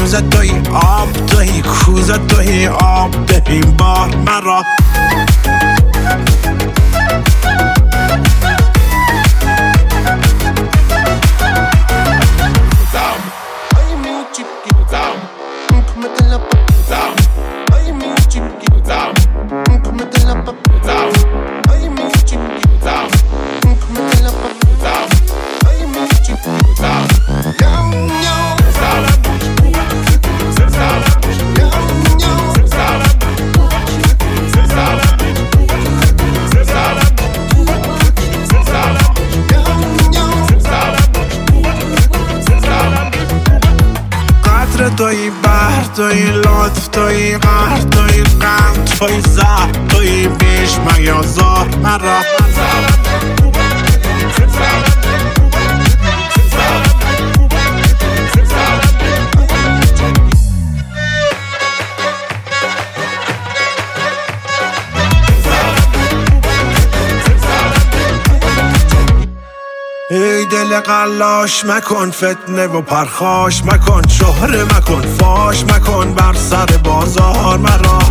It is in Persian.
روزت توی آب توی کوزت توی آب ببین بار مرا توی بحر توی لطف توی قهر توی غم توی زهر توی بیش میازار مرا ای دل قلاش مکن فتنه و پرخاش مکن شهره مکن فاش مکن بر سر بازار مرا